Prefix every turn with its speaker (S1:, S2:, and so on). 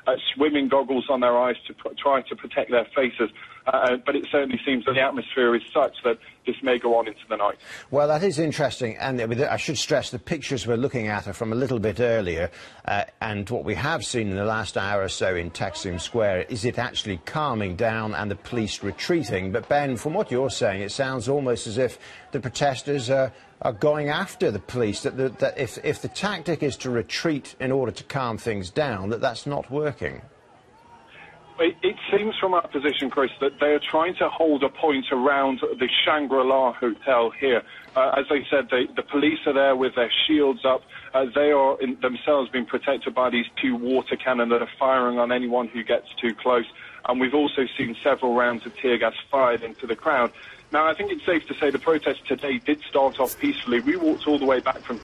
S1: swimming goggles on their eyes to try to protect their faces. But it certainly seems that the atmosphere is such that this may go on into the night.
S2: Well, that is interesting, and I should stress the pictures we're looking at are from a little bit earlier, and what we have seen in the last hour or so in Taksim Square is it actually calming down and the police retreating. But Ben, from what you're saying, it sounds almost as if the protesters are going after the police, that if the tactic is to retreat in order to calm things down, that's not working.
S1: It seems from our position, Chris, that they are trying to hold a point around the Shangri-La Hotel here. As I said, the police are there with their shields up. They are themselves being protected by these 2 water cannons that are firing on anyone who gets too close. And we've also seen several rounds of tear gas fired into the crowd. Now, I think it's safe to say the protest today did start off peacefully. We walked all the way back from